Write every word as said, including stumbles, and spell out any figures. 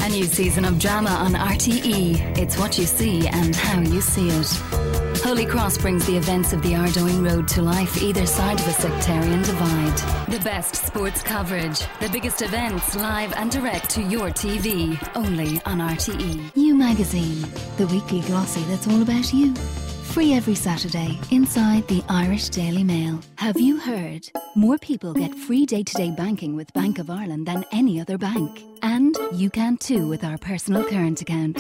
new season of drama on R T E. It's what you see and how you see it. Holy Cross brings the events of the Ardoyne Road to life either side of a sectarian divide. The best sports coverage, the biggest events live and direct to your T V, only on R T E. You Magazine, the weekly glossy that's all about you. Free every Saturday inside the Irish Daily Mail. Have you heard? More people get free day-to-day banking with Bank of Ireland than any other bank. And you can too with our personal current account.